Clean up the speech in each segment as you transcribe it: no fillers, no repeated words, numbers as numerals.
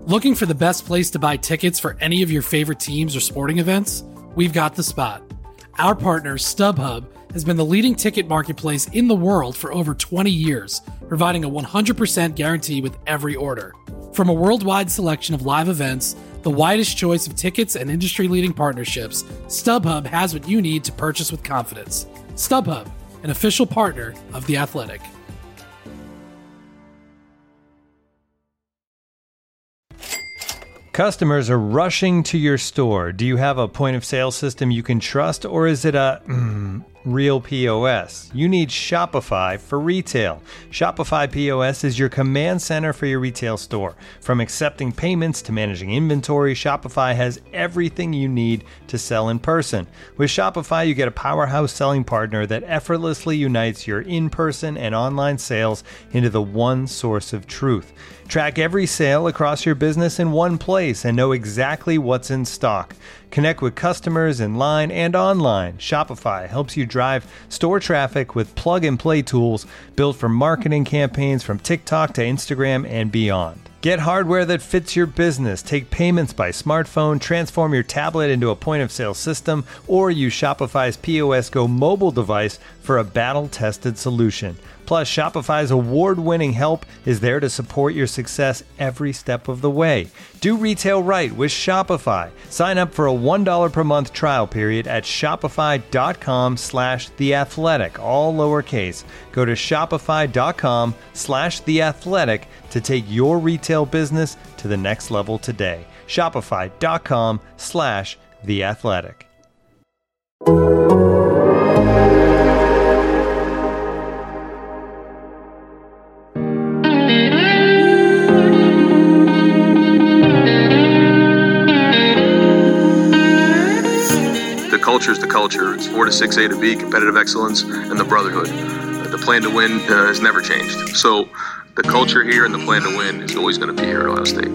Looking for the best place to buy tickets for any of your favorite teams or sporting events? We've got the spot. Our partner, StubHub, has been the leading ticket marketplace in the world for over 20 years, providing a 100% guarantee with every order. From a worldwide selection of live events, the widest choice of tickets and industry-leading partnerships, StubHub has what you need to purchase with confidence. StubHub, an official partner of The Athletic. Customers are rushing to your store. Do you have a point-of-sale system you can trust, or is it a real POS? You need Shopify for retail. Shopify POS is your command center for your retail store. From accepting payments to managing inventory, Shopify has everything you need to sell in person. With Shopify, you get a powerhouse selling partner that effortlessly unites your in-person and online sales into the one source of truth. Track every sale across your business in one place and know exactly what's in stock. Connect with customers in line and online. Shopify helps you drive store traffic with plug-and-play tools built for marketing campaigns from TikTok to Instagram and beyond. Get hardware that fits your business. Take payments by smartphone, transform your tablet into a point-of-sale system, or use Shopify's POS Go mobile device for a battle-tested solution. Plus, Shopify's award-winning help is there to support your success every step of the way. Do retail right with Shopify. Sign up for a $1 per month trial period at shopify.com/theathletic, all lowercase. Go to shopify.com/theathletic to take your retail business to the next level today. Shopify.com/theathletic. Culture is the culture. It's 4 to 6 A to B, competitive excellence, and the brotherhood. The plan to win has never changed. So the culture here and the plan to win is always going to be here at Ohio State.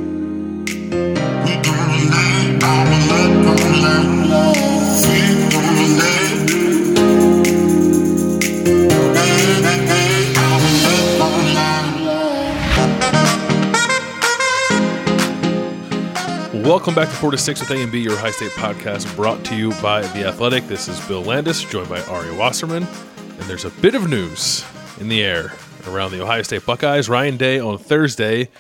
Welcome back to 4 to 6 with A&B, your Ohio State podcast brought to you by The Athletic. This is Bill Landis, joined by Ari Wasserman. And there's a bit of news in the air around the Ohio State Buckeyes. Ryan Day on Thursday,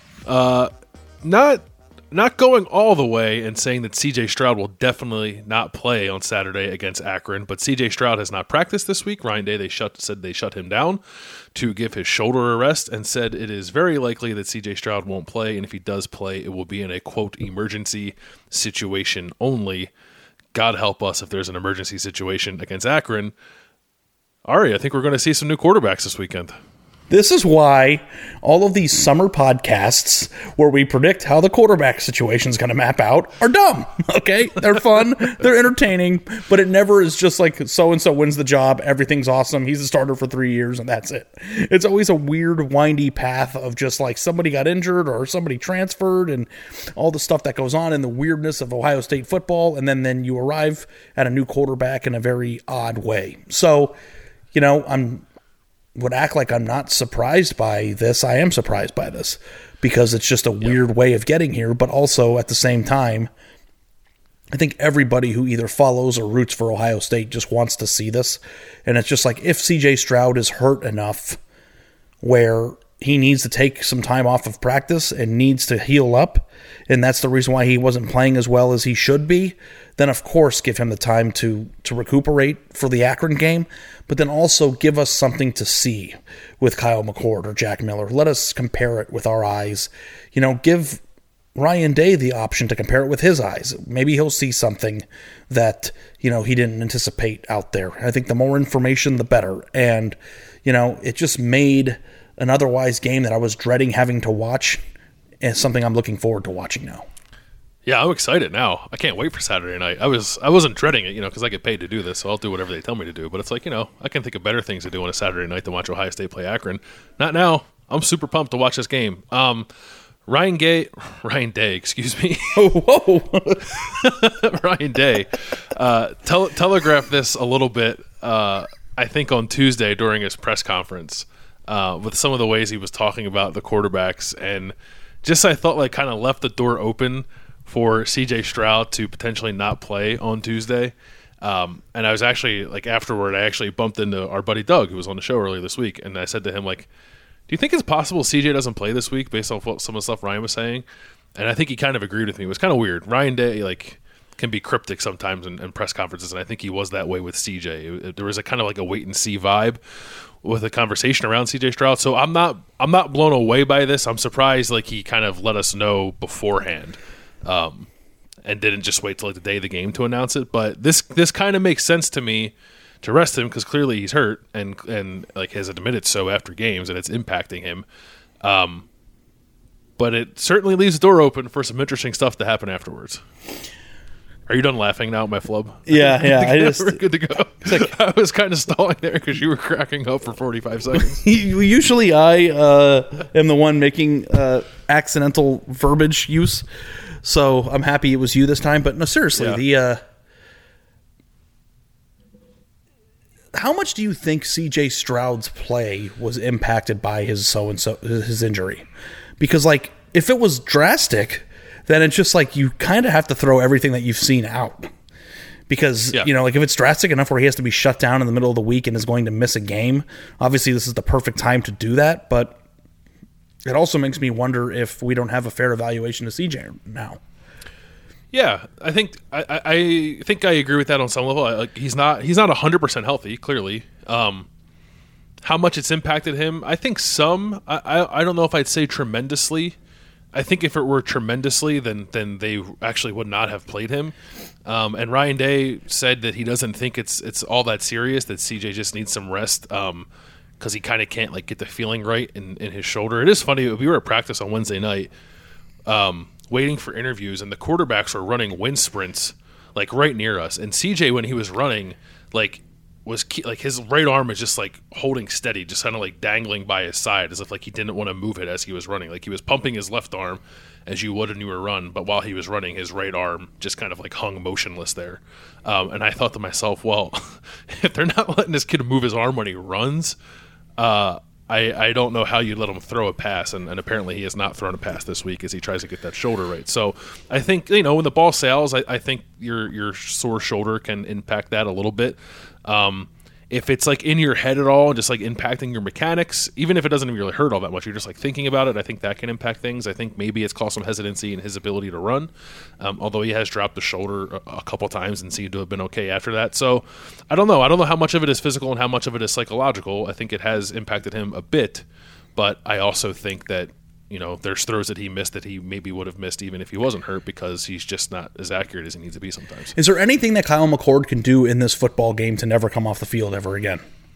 not going all the way and saying that C.J. Stroud will definitely not play on Saturday against Akron, but C.J. Stroud has not practiced this week. Ryan Day, said they shut him down to give his shoulder a rest and said it is very likely that C.J. Stroud won't play, and if he does play, it will be in a, quote, emergency situation only. God help us if there's an emergency situation against Akron. Ari, I think we're going to see some new quarterbacks this weekend. This is why all of these summer podcasts where we predict how the quarterback situation is going to map out are dumb, okay? They're fun, they're entertaining, but it never is just like so-and-so wins the job, everything's awesome, he's a starter for 3 years, and that's it. It's always a weird, windy path of just like somebody got injured or somebody transferred and all the stuff that goes on in the weirdness of Ohio State football, and then you arrive at a new quarterback in a very odd way. So, you know, would act like I'm not surprised by this. I am surprised by this because it's just a weird way of getting here, but also at the same time, I think everybody who either follows or roots for Ohio State just wants to see this. And it's just like if CJ Stroud is hurt enough where he needs to take some time off of practice and needs to heal up, and that's the reason why he wasn't playing as well as he should be, then of course give him the time to recuperate for the Akron game, but then also give us something to see with Kyle McCord or Jack Miller. Let us compare it with our eyes. You know, give Ryan Day the option to compare it with his eyes. Maybe he'll see something that, you know, he didn't anticipate out there. I think the more information, the better. And, you know, it just made an otherwise game that I was dreading having to watch and something I'm looking forward to watching now. Yeah, I'm excited now. I can't wait for Saturday night. I wasn't dreading it, you know, because I get paid to do this, so I'll do whatever they tell me to do. But it's like, you know, I can think of better things to do on a Saturday night than watch Ohio State play Akron. Not now. I'm super pumped to watch this game. Ryan Day, excuse me. Whoa. Ryan Day telegraphed this a little bit, I think, on Tuesday during his press conference with some of the ways he was talking about the quarterbacks. And I thought like kind of left the door open for CJ Stroud to potentially not play on Tuesday. And I was actually like afterward, I actually bumped into our buddy Doug, who was on the show earlier this week, and I said to him like, "Do you think it's possible CJ doesn't play this week based on what some of the stuff Ryan was saying?" And I think he kind of agreed with me. It was kind of weird. Ryan Day like can be cryptic sometimes in press conferences, and I think he was that way with CJ. There was a kind of like a wait and see vibe with the conversation around CJ Stroud. So I'm not blown away by this. I'm surprised like he kind of let us know beforehand. And didn't just wait till like the day of the game to announce it. But this kind of makes sense to me to rest him because clearly he's hurt and like has admitted so after games and it's impacting him. But it certainly leaves the door open for some interesting stuff to happen afterwards. Are you done laughing now at my flub? Yeah. We're good to go. Like, I was kind of stalling there because you were cracking up for 45 seconds. Usually I am the one making accidental verbiage use. So I'm happy it was you this time. But no, seriously, how much do you think CJ Stroud's play was impacted by his injury? Because like if it was drastic, then it's just like you kind of have to throw everything that you've seen out. Because, like if it's drastic enough where he has to be shut down in the middle of the week and is going to miss a game, obviously this is the perfect time to do that. But it also makes me wonder if we don't have a fair evaluation of CJ now. Yeah, I think I think I agree with that on some level. He's not 100% healthy. Clearly, how much it's impacted him, I think some. I don't know if I'd say tremendously. I think if it were tremendously, then they actually would not have played him. And Ryan Day said that he doesn't think it's all that serious. That CJ just needs some rest. Because he kind of can't like get the feeling right in his shoulder. It is funny. We were at practice on Wednesday night, waiting for interviews, and the quarterbacks were running wind sprints like right near us. And CJ, when he was running, like his right arm was just like holding steady, just kind of like dangling by his side, as if like he didn't want to move it as he was running. Like he was pumping his left arm as you would when you were run, but while he was running, his right arm just kind of like hung motionless there. And I thought to myself, well, if they're not letting this kid move his arm when he runs. I don't know how you let him throw a pass, and apparently he has not thrown a pass this week as he tries to get that shoulder right. So I think, when the ball sails, I think your sore shoulder can impact that a little bit. If it's like in your head at all and just like impacting your mechanics, even if it doesn't really hurt all that much, you're just like thinking about it, I think that can impact things. I think maybe it's caused some hesitancy in his ability to run, although he has dropped the shoulder a couple times and seemed to have been okay after that. So I don't know how much of it is physical and how much of it is psychological. I think it has impacted him a bit, but I also think that there's throws that he missed that he maybe would have missed even if he wasn't hurt because he's just not as accurate as he needs to be sometimes. Is there anything that Kyle McCord can do in this football game to never come off the field ever again?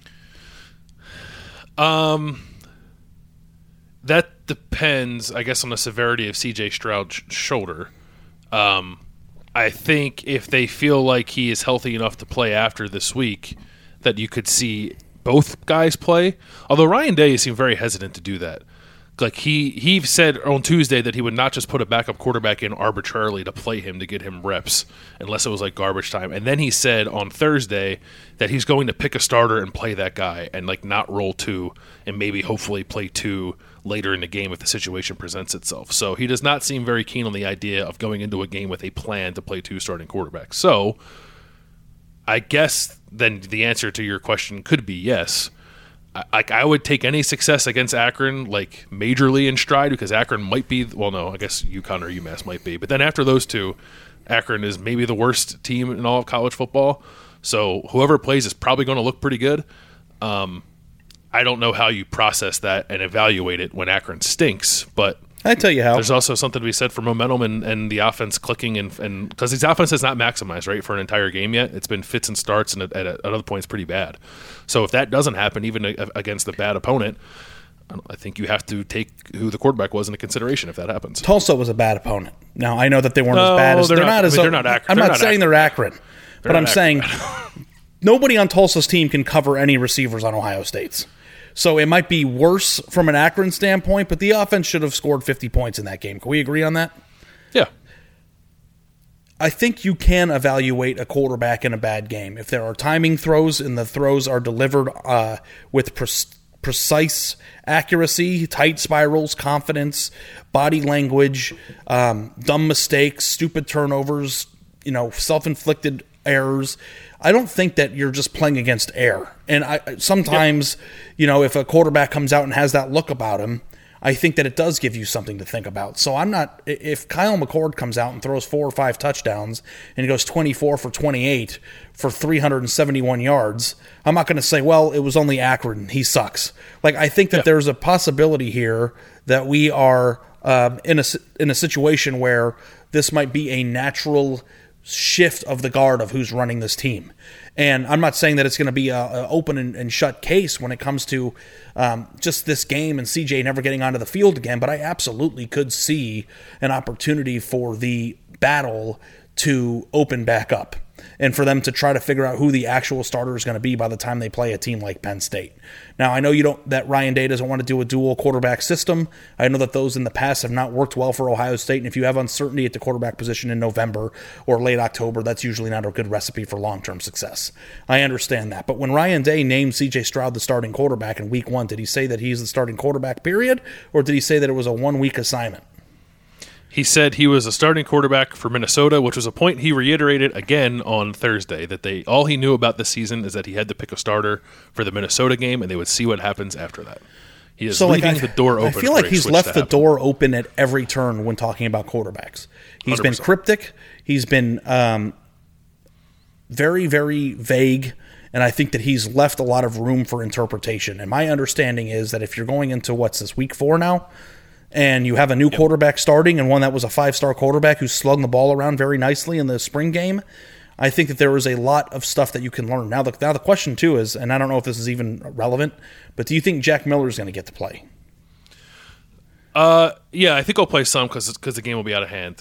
That depends, I guess, on the severity of CJ Stroud's shoulder. I think if they feel like he is healthy enough to play after this week, that you could see both guys play. Although Ryan Day seemed very hesitant to do that. Like he said on Tuesday that he would not just put a backup quarterback in arbitrarily to play him to get him reps unless it was like garbage time. And then he said on Thursday that he's going to pick a starter and play that guy and like not roll two and maybe hopefully play two later in the game if the situation presents itself. So he does not seem very keen on the idea of going into a game with a plan to play two starting quarterbacks. So I guess then the answer to your question could be yes. I would take any success against Akron like majorly in stride because Akron might be, well, no, I guess UConn or UMass might be. But then after those two, Akron is maybe the worst team in all of college football. So whoever plays is probably going to look pretty good. I don't know how you process that and evaluate it when Akron stinks, but I tell you how. There's also something to be said for momentum and the offense clicking and because his offense has not maximized right for an entire game yet. It's been fits and starts and at other points pretty bad. So if that doesn't happen, even against a bad opponent, I think you have to take who the quarterback was into consideration if that happens. Tulsa was a bad opponent. Now I know that they weren't as bad as they're not Akron. I'm not saying they're Akron, but I'm saying nobody on Tulsa's team can cover any receivers on Ohio State's. So it might be worse from an Akron standpoint, but the offense should have scored 50 points in that game. Can we agree on that? Yeah. I think you can evaluate a quarterback in a bad game. If there are timing throws and the throws are delivered with precise accuracy, tight spirals, confidence, body language, dumb mistakes, stupid turnovers, self-inflicted errors. I don't think that you're just playing against air. And sometimes, if a quarterback comes out and has that look about him, I think that it does give you something to think about. So if Kyle McCord comes out and throws 4 or 5 touchdowns and he goes 24 for 28 for 371 yards, I'm not going to say, well, it was only Akron, he sucks. I think that there's a possibility here that we are in a situation where this might be a natural shift of the guard of who's running this team. And I'm not saying that it's going to be an open and shut case when it comes to just this game and CJ never getting onto the field again, but I absolutely could see an opportunity for the battle to open back up and for them to try to figure out who the actual starter is going to be by the time they play a team like Penn State. Now, I know that Ryan Day doesn't want to do a dual quarterback system. I know that those in the past have not worked well for Ohio State, and if you have uncertainty at the quarterback position in November or late October, that's usually not a good recipe for long-term success. I understand that. But when Ryan Day named C.J. Stroud the starting quarterback in Week 1, did he say that he's the starting quarterback, period, or did he say that it was a one-week assignment? He said he was a starting quarterback for Minnesota, which was a point he reiterated again on Thursday, that all he knew about this season is that he had to pick a starter for the Minnesota game, and they would see what happens after that. He is leaving the door open. I feel like he's left the door open at every turn when talking about quarterbacks. He's 100%. Been cryptic. He's been very, very vague, and I think that he's left a lot of room for interpretation. And my understanding is that if you're going into, Week 4 now? And you have a new quarterback starting and one that was a 5-star quarterback who slung the ball around very nicely in the spring game, I think that there is a lot of stuff that you can learn. Now the question, too, is, and I don't know if this is even relevant, but do you think Jack Miller is going to get to play? Yeah, I think I'll play some because the game will be out of hand.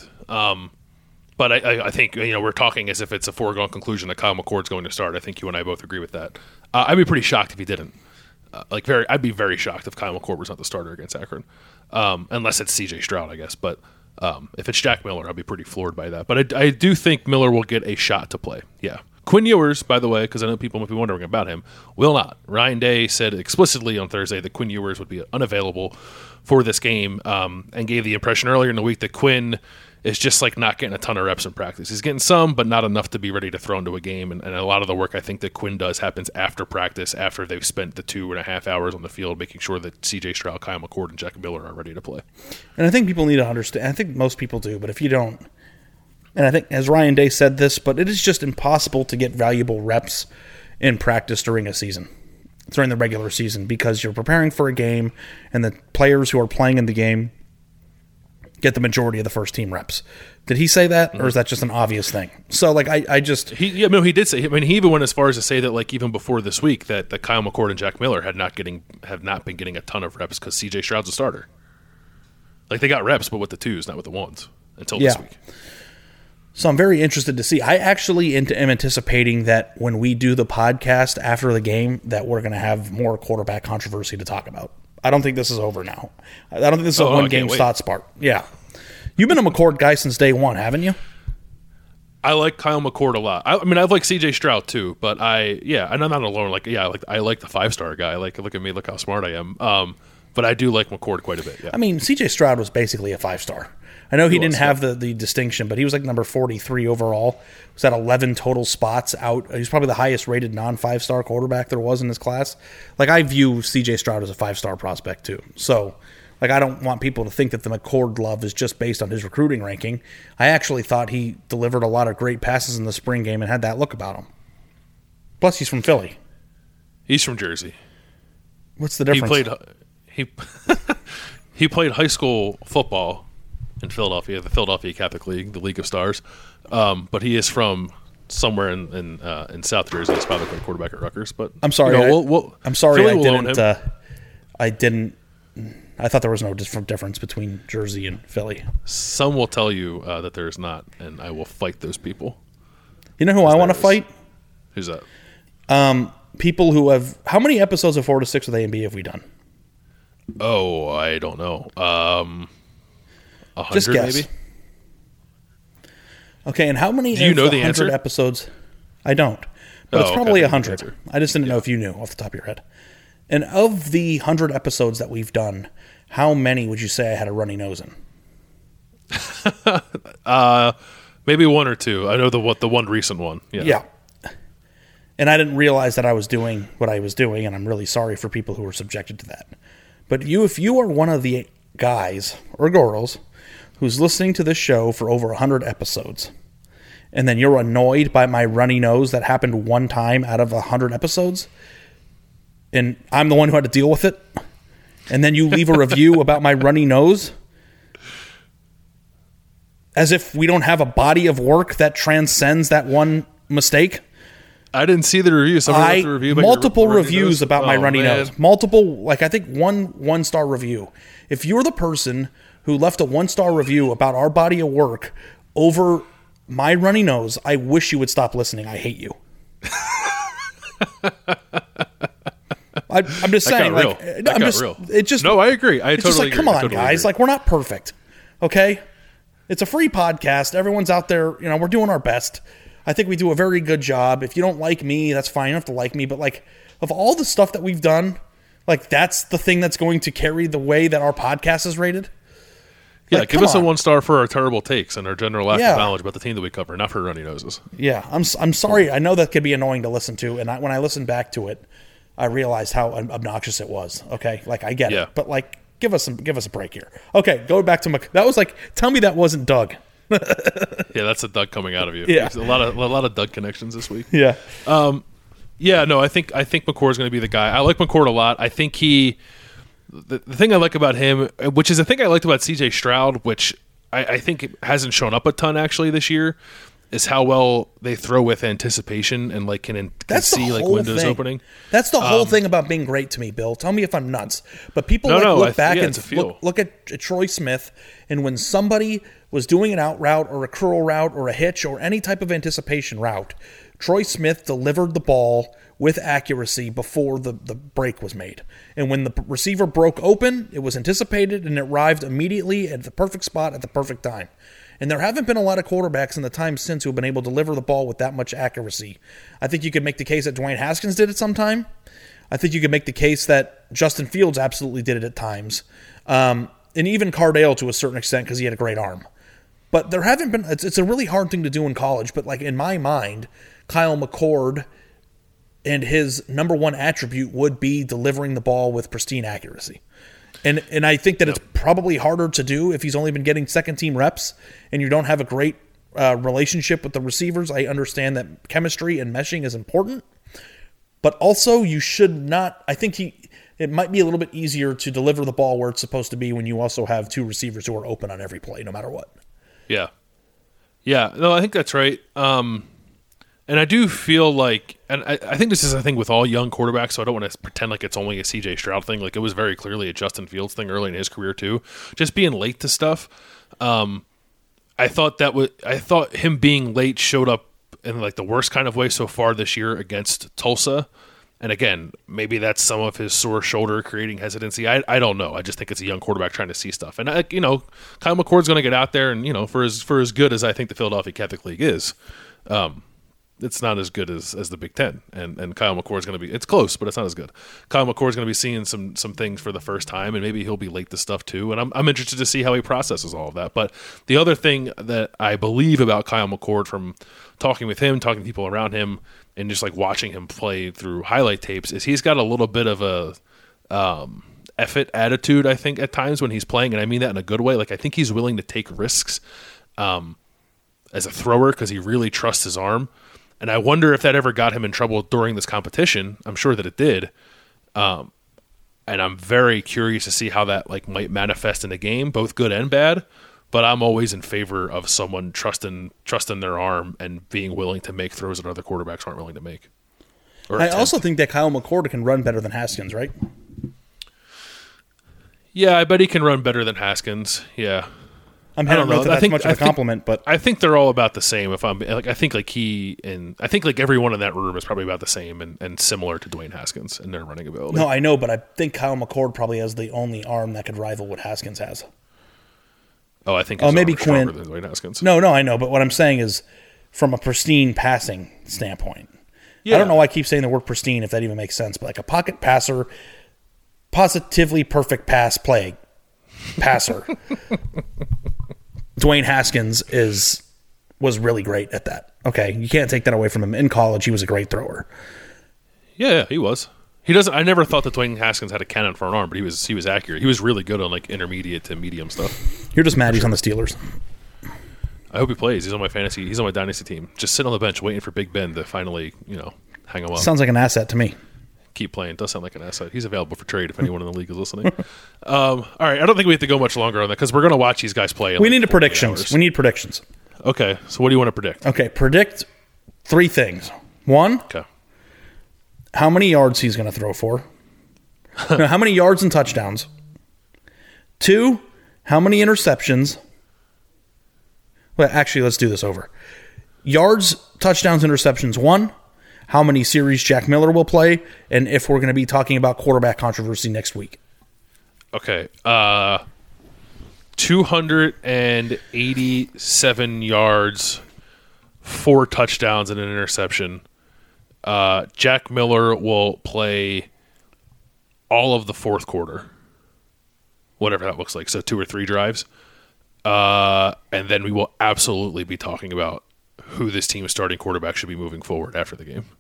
But I think we're talking as if it's a foregone conclusion that Kyle McCord's going to start. I think you and I both agree with that. I'd be pretty shocked if he didn't. I'd be very shocked if Kyle McCord was not the starter against Akron. Unless it's C.J. Stroud, I guess. But if it's Jack Miller, I'll be pretty floored by that. But I do think Miller will get a shot to play. Yeah. Quinn Ewers, by the way, because I know people might be wondering about him, will not. Ryan Day said explicitly on Thursday that Quinn Ewers would be unavailable for this game and gave the impression earlier in the week that Quinn is just not getting a ton of reps in practice. He's getting some, but not enough to be ready to throw into a game. And a lot of the work I think that Quinn does happens after practice, after they've spent the 2.5 hours on the field making sure that C.J. Stroud, Kyle McCord, and Jack Miller are ready to play. And I think people need to understand. I think most people do, but if you don't, and I think as Ryan Day said this, but it is just impossible to get valuable reps in practice during the regular season, because you're preparing for a game and the players who are playing in the game get the majority of the first team reps. Did he say that, or is that just an obvious thing? So, he did say. He even went as far as to say that, even before this week, that Kyle McCord and Jack Miller have not been getting a ton of reps because C.J. Stroud's a starter. They got reps, but with the twos, not with the ones until this week. So I'm very interested to see. I actually am anticipating that when we do the podcast after the game, that we're going to have more quarterback controversy to talk about. I don't think this is over now. I don't think this is a one-game thought spark. Yeah. You've been a McCord guy since day one, haven't you? I like Kyle McCord a lot. I like C.J. Stroud too, but and I'm not alone. I like the 5-star guy. Look at me, look how smart I am. But I do like McCord quite a bit. Yeah. C.J. Stroud was basically a 5-star. I know he didn't have the distinction, but he was number 43 overall. He was at 11 total spots out. He's probably the highest rated non-5-star quarterback there was in his class. I view C.J. Stroud as a 5-star prospect too. So, I don't want people to think that the McCord love is just based on his recruiting ranking. I actually thought he delivered a lot of great passes in the spring game and had that look about him. Plus, he's from Philly. He's from Jersey. What's the difference? He played high school football in Philadelphia, the Philadelphia Catholic League, the League of Stars. But he is from somewhere in South Jersey. His father played quarterback at Rutgers. But I'm sorry. I'm sorry. I didn't. I thought there was no difference between Jersey and Philly. Some will tell you that there is not, and I will fight those people. You know who I want to fight? Who's that? People who have. How many episodes of 4 to 6 with A&B have we done? Oh, I don't know. 100 Just guess. Maybe. Okay, and how many? Do you know the 100 answer? Episodes? I don't, but it's probably 100. Okay, I just didn't know if you knew off the top of your head. And of the 100 episodes that we've done, how many would you say I had a runny nose in? Maybe one or two. I know the one recent one. Yeah. And I didn't realize that I was doing what I was doing, and I'm really sorry for people who were subjected to that. But if you are one of the guys or girls who's listening to this show for over 100 episodes, and then you're annoyed by my runny nose that happened one time out of 100 episodes, and I'm the one who had to deal with it, and then you leave a review about my runny nose, as if we don't have a body of work that transcends that one mistake. I didn't see the review. Somebody left a review about multiple your reviews about my runny man. nose. Multiple, I think one-star review. If you're the person who left a one-star review about our body of work over my runny nose, I wish you would stop listening. I hate you. I'm just saying, real. It just no. I agree. It's just like, come on, guys. Like, we're not perfect, okay? It's a free podcast. Everyone's out there. We're doing our best. I think we do a very good job. If you don't like me, that's fine. You don't have to like me. But, like, of all the stuff that we've done, like, that's the thing that's going to carry the way that our podcast is rated? Yeah, like, give us a 1-star for our terrible takes and our general lack Yeah. of knowledge about the team that we cover, not for runny noses. Yeah, I'm sorry. I know that could be annoying to listen to. And when I listened back to it, I realized how obnoxious it was. Okay? Like, I get Yeah. it. But, like, give us a break here. Okay, go back to that was like, tell me that wasn't Doug. Yeah, that's a Doug coming out of you. Yeah. There's a lot of Doug connections this week. Yeah. Yeah, no, I think McCord's going to be the guy. I like McCord a lot. I think the thing I like about him, which is the thing I liked about C.J. Stroud, which I think hasn't shown up a ton actually this year, is how well they throw with anticipation and like can see like windows thing. opening. That's the whole thing about being great to me, Bill. Tell me if I'm nuts. But people look back and look at Troy Smith, and when somebody was doing an out route or a curl route or a hitch or any type of anticipation route, Troy Smith delivered the ball with accuracy before the break was made. And when the receiver broke open, it was anticipated and it arrived immediately at the perfect spot at the perfect time. And there haven't been a lot of quarterbacks in the time since who have been able to deliver the ball with that much accuracy. I think you could make the case that Dwayne Haskins did it sometime. I think you could make the case that Justin Fields absolutely did it at times. And even Cardale to a certain extent because he had a great arm. But there haven't been – it's a really hard thing to do in college. But like in my mind, Kyle McCord and his number one attribute would be delivering the ball with pristine accuracy. And I think that it's probably harder to do if he's only been getting second-team reps and you don't have a great relationship with the receivers. I understand that chemistry and meshing is important. But also you should not – I think it might be a little bit easier to deliver the ball where it's supposed to be when you also have two receivers who are open on every play no matter what. Yeah. Yeah. No, I think that's right. And I do feel like, and I think this is a thing with all young quarterbacks, so I don't want to pretend like it's only a C.J. Stroud thing. Like it was very clearly a Justin Fields thing early in his career too. Just being late to stuff. I thought him being late showed up in like the worst kind of way so far this year against Tulsa. And again, maybe that's some of his sore shoulder creating hesitancy. I don't know. I just think it's a young quarterback trying to see stuff. And Kyle McCord's going to get out there, and for as good as I think the Philadelphia Catholic League is, it's not as good as the Big Ten. And Kyle McCord's going to be. It's close, but it's not as good. Kyle McCord's going to be seeing some things for the first time, and maybe he'll be late to stuff too. And I'm interested to see how he processes all of that. But the other thing that I believe about Kyle McCord from talking with him, talking to people around him, and just like watching him play through highlight tapes is he's got a little bit of a effort attitude, I think, at times when he's playing, and I mean that in a good way. Like I think he's willing to take risks as a thrower because he really trusts his arm. And I wonder if that ever got him in trouble during this competition. I'm sure that it did. And I'm very curious to see how that like might manifest in a game, both good and bad. But I'm always in favor of someone trusting their arm and being willing to make throws that other quarterbacks aren't willing to make. I also think that Kyle McCord can run better than Haskins, right? Yeah, I bet he can run better than Haskins. Yeah. I don't know if that's much of a compliment, but I think they're all about the same. If I'm like, I think like everyone in that room is probably about the same and similar to Dwayne Haskins in their running ability. No, I know, but I think Kyle McCord probably has the only arm that could rival what Haskins has. Oh, I think. Maybe Quinn. Than Dwayne Haskins. No, I know, but what I'm saying is, from a pristine passing standpoint, yeah. I don't know why I keep saying the word pristine if that even makes sense. But like a pocket passer positively perfect passer. Dwayne Haskins was really great at that. Okay, you can't take that away from him. In college, he was a great thrower. Yeah, he was. He doesn't. I never thought that Dwayne Haskins had a cannon for an arm, but he was accurate. He was really good on like intermediate to medium stuff. You're just mad he's on the Steelers. I hope he plays. He's on my fantasy. He's on my dynasty team. Just sitting on the bench waiting for Big Ben to finally, hang him up. Sounds like an asset to me. Keep playing. Does sound like an asset. He's available for trade if anyone in the league is listening. All right. I don't think we have to go much longer on that because we're going to watch these guys play. We need predictions. We need predictions. Okay. So what do you want to predict? Okay. Predict 3 things. 1, okay, how many yards he's going to throw for. No, how many yards and touchdowns. 2, how many interceptions. Well, actually, let's do this over. Yards, touchdowns, interceptions, 1. How many series Jack Miller will play, and if we're going to be talking about quarterback controversy next week. Okay. 287 yards, 4 touchdowns, and an interception. Jack Miller will play all of the fourth quarter, whatever that looks like. So 2 or 3 drives. And then we will absolutely be talking about who this team's starting quarterback should be moving forward after the game.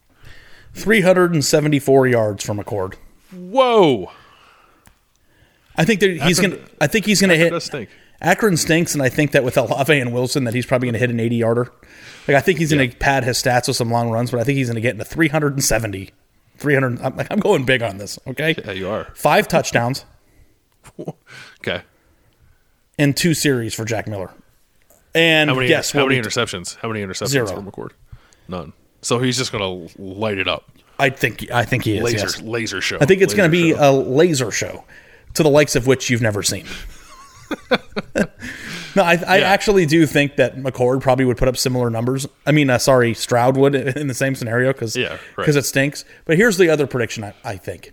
374 yards from McCord. Whoa! I think he's going to hit. Does stink. Akron stinks, and I think that with Olave and Wilson, that he's probably going to hit an 80-yarder. Like I think he's going to pad his stats with some long runs, but I think he's going to get into 370. 300. I'm going big on this. Okay. Yeah, you are. 5 touchdowns. Okay. And 2 series for Jack Miller. And how many interceptions? How many interceptions 0 for McCord? None. So he's just going to light it up. I think he is. Laser show. I think it's going to be a laser show to the likes of which you've never seen. No, I actually do think that McCord probably would put up similar numbers. I mean, Stroud would in the same scenario because it stinks. But here's the other prediction I think.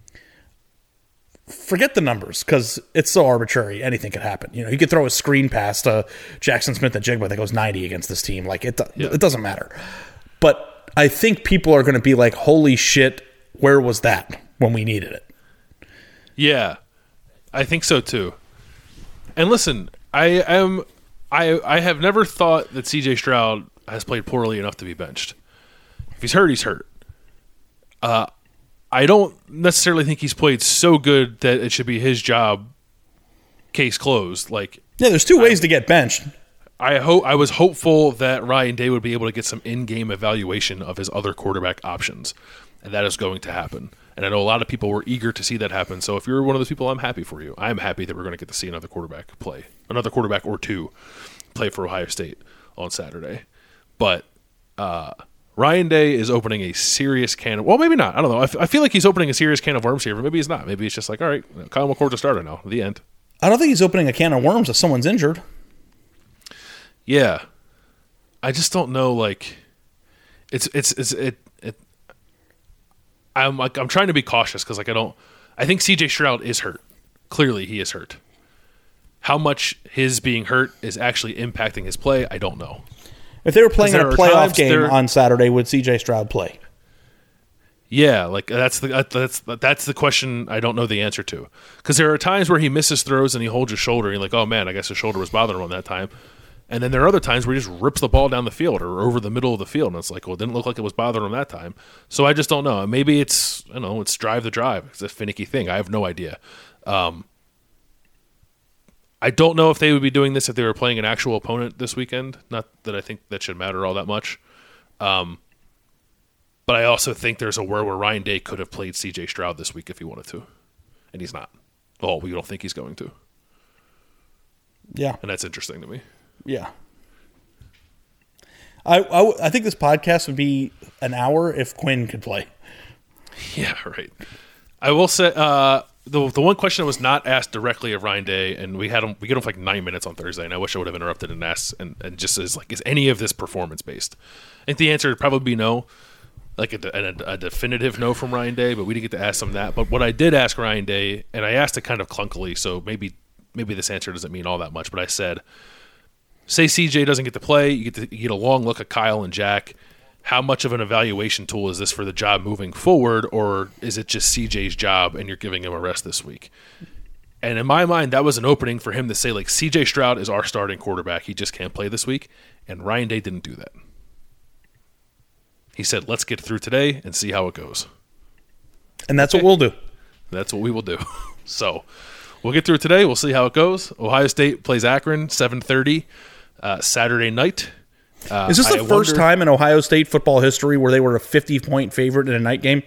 Forget the numbers because it's so arbitrary. Anything could happen. You could throw a screen pass to Jackson Smith-Njigba that goes 90 against this team. Like it doesn't matter. But I think people are going to be like, holy shit, where was that when we needed it? Yeah, I think so too. And listen, I have never thought that C.J. Stroud has played poorly enough to be benched. If he's hurt, he's hurt. I don't necessarily think he's played so good that it should be his job. Case closed. There's 2 ways to get benched. I was hopeful that Ryan Day would be able to get some in-game evaluation of his other quarterback options, and that is going to happen. And I know a lot of people were eager to see that happen. So if you're one of those people, I'm happy for you. I'm happy that we're going to get to see another quarterback or 2 play for Ohio State on Saturday. But Ryan Day is opening a serious can of... Well, maybe not. I don't know. I feel like he's opening a serious can of worms here, but maybe he's not. Maybe it's just like, all right, Kyle McCord's a starter now. The end. I don't think he's opening a can of worms if someone's injured. Yeah. I just don't know, I'm trying to be cautious because I think C.J. Stroud is hurt. Clearly, he is hurt. How much his being hurt is actually impacting his play, I don't know. If they were playing in a playoff game on Saturday, would C.J. Stroud play? Yeah, that's the question I don't know the answer to. Because there are times where he misses throws and he holds his shoulder and you're like, oh man, I guess his shoulder was bothering him on that time. And then there are other times where he just rips the ball down the field or over the middle of the field. And it's like, well, it didn't look like it was bothering him that time. So I just don't know. Maybe it's drive the drive. It's a finicky thing. I have no idea. I don't know if they would be doing this if they were playing an actual opponent this weekend. Not that I think that should matter all that much. But I also think there's a world where Ryan Day could have played C.J. Stroud this week if he wanted to. And he's not. Well, we don't think he's going to. Yeah. And that's interesting to me. Yeah. I think this podcast would be an hour if Quinn could play. Yeah, right. I will say the one question that was not asked directly of Ryan Day, and we get him for like 9 minutes on Thursday, and I wish I would have interrupted and asked and just is any of this performance based? I think the answer would probably be no, like a definitive no from Ryan Day, but we didn't get to ask him that. But what I did ask Ryan Day, and I asked it kind of clunkily, so maybe this answer doesn't mean all that much, but I said, say CJ doesn't get to play, you get a long look at Kyle and Jack. how much of an evaluation tool is this for the job moving forward, or is it just CJ's job and you're giving him a rest this week? And in my mind, that was an opening for him to say, like, CJ Stroud is our starting quarterback. He just can't play this week. And Ryan Day didn't do that. He said, let's get through today and see how it goes. And that's what we'll do. That's what we will do. So we'll get through it today. We'll see how it goes. Ohio State plays Akron, 7:30 Saturday night. Is this the first time in Ohio State football history where they were a 50-point favorite in a night game?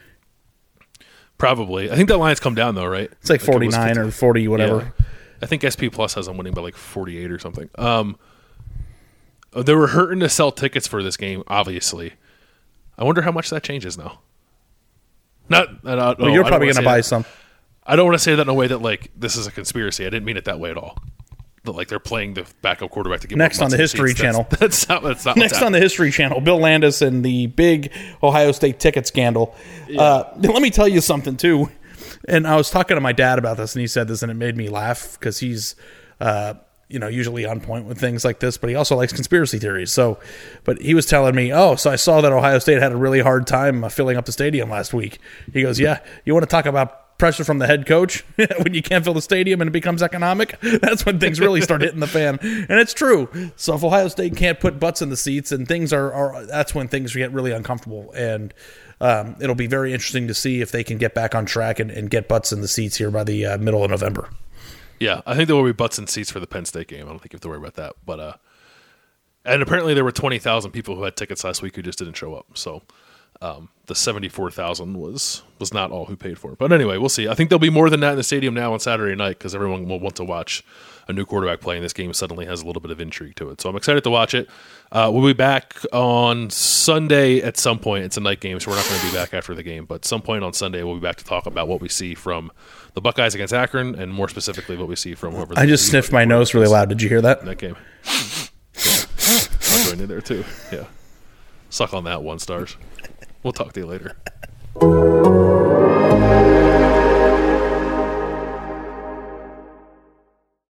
Probably. I think that line's come down, though, right? It's like 49 or 40, whatever. Yeah. I think SP Plus has them winning by like 48 or something. They were hurting to sell tickets for this game, obviously. I wonder how much that changes now. Well, you're probably going to buy some. I don't want to say that in a way that, like, this is a conspiracy. I didn't mean it that way at all. But, like, they're playing the backup quarterback to give next on the History Channel. That's not next on the History Channel. Bill Landis and the big Ohio State ticket scandal. Yeah. Let me tell you something too. And I was talking to my dad about this, and he said this, and it made me laugh because he's, usually on point with things like this, but he also likes conspiracy theories. But he was telling me, so I saw that Ohio State had a really hard time filling up the stadium last week. He goes, yeah, you want to talk about pressure from the head coach when you can't fill the stadium and it becomes economic? That's when things really start hitting the fan. And it's true. So if Ohio State can't put butts in the seats, and things are that's when things get really uncomfortable. And it'll be very interesting to see if they can get back on track and get butts in the seats here by the middle of November. Yeah, I think there will be butts in seats for the Penn State game. I don't think you have to worry about that. But and apparently there were 20,000 people who had tickets last week who just didn't show up. So the 74,000 was not all who paid for it. But anyway, we'll see. I think there'll be more than that in the stadium now on Saturday night because everyone will want to watch a new quarterback play, and this game suddenly has a little bit of intrigue to it. So I'm excited to watch it. We'll be back on Sunday at some point. It's a night game, so we're not going to be back after the game. But some point on Sunday, we'll be back to talk about what we see from the Buckeyes against Akron, and more specifically what we see from whoever. I just sniffed my nose really loud. Did you hear that? In that game. Yeah. I'll join in there too. Yeah. Suck on that, 1 stars. We'll talk to you later.